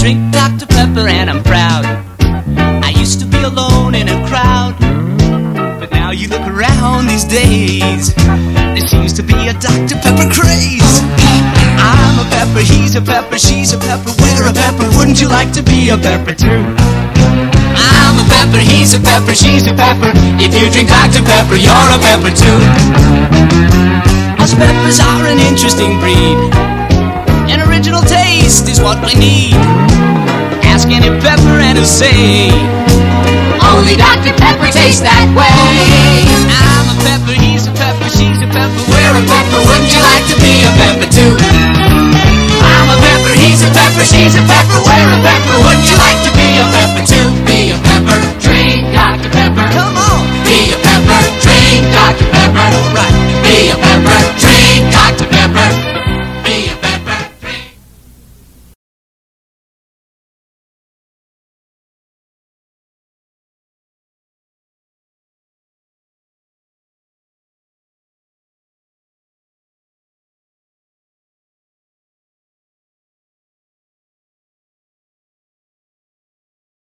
drink Dr. Pepper and I'm proud. I used to be alone in a crowd, but now you look around these days, there seems to be a Dr. Pepper craze. I'm a pepper, he's a pepper, she's a pepper, we're a pepper, wouldn't you like to be a pepper too? I'm a pepper, he's a pepper, she's a pepper, if you drink Dr. Pepper, you're a pepper too. Us peppers are an interesting breed, an original taste is what we need. Ask any pepper and he'll say, only Dr. Pepper tastes that way. I'm a pepper, he's a pepper, she's a pepper, we're a pepper, wouldn't you like to be a pepper too? I'm a pepper, he's a pepper, she's a pepper, we're a pepper, wouldn't you like